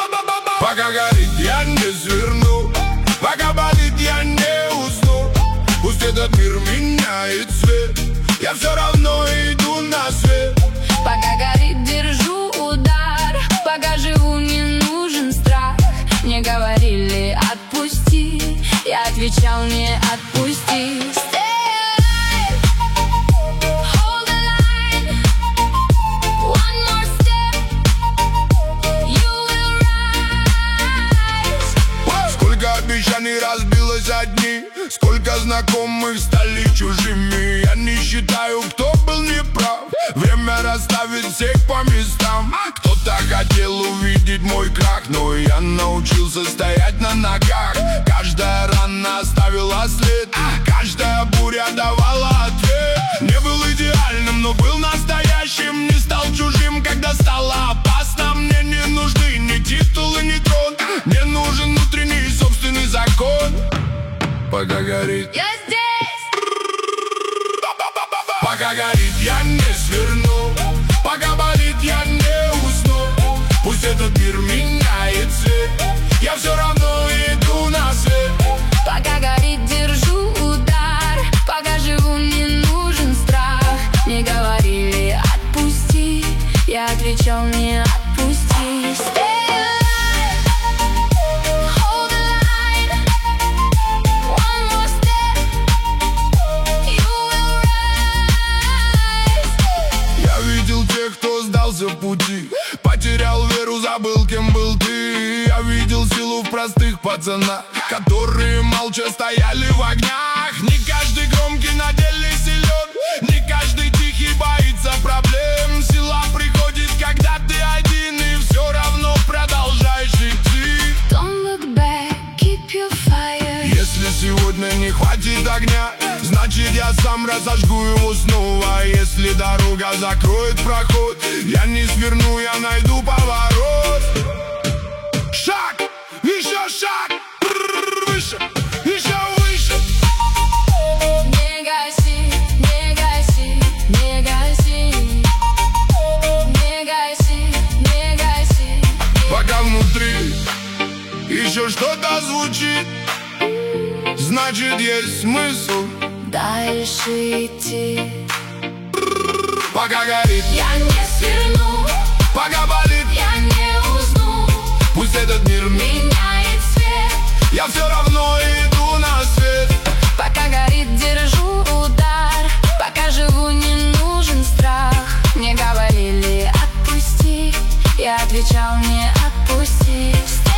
Пока горит, я не сверну. Пока болит, я не усну. Пусть этот мир меняет цвет, я все равно иду на свет. Пока горит, держу удар. Пока живу, не нужен страх. Мне говорили отпусти, я отвечал не отпусти. Обещаний разбилось одни, сколько знакомых стали чужими. Я не считаю, кто был неправ. Время расставит всех по местам. Кто-то хотел увидеть мой крах, но я научился стоять на ногах. Каждая рана оставила след, каждая буря давала ответ. Не был идеальным, но был настоящим. Не стал чужим, когда стало опасно. Мне не нужны ни титулы, ни трон. Мне нужен внутренний собственный закон. Пока горит, я здесь. Пока горит, я не сверну. Пока болит, я не усну. Пусть этот мир меняет цвет, я все равно иду на свет. Пока горит, держу удар. Пока живу, не нужен страх. Мне говорили отпусти, я отвечал не отпусти. Кто сдался в пути, потерял веру, забыл, кем был ты. Я видел силу в простых пацанах, которые молча стояли в огнях. Не каждый громкий на деле силен, не каждый тихий боится проблем. Сила приходит, когда ты один, и все равно продолжаешь идти. Don't look back, keep your fire. Если сегодня не хватит огня, значит я сам разожгу его снова. Если дорога закроет проход, я не сверну, я найду поворот. Шаг, еще шаг, выше, еще выше. Не гаси, не гаси, не гаси. Не гаси, не гаси. Пока внутри еще что-то звучит, значит есть смысл дальше идти. Пока горит, я не сверну. Пока болит, я не усну. Пусть этот мир меняет цвет, я все равно иду на свет. Пока горит, держу удар. Пока живу, не нужен страх. Мне говорили отпусти, я отвечал не отпусти.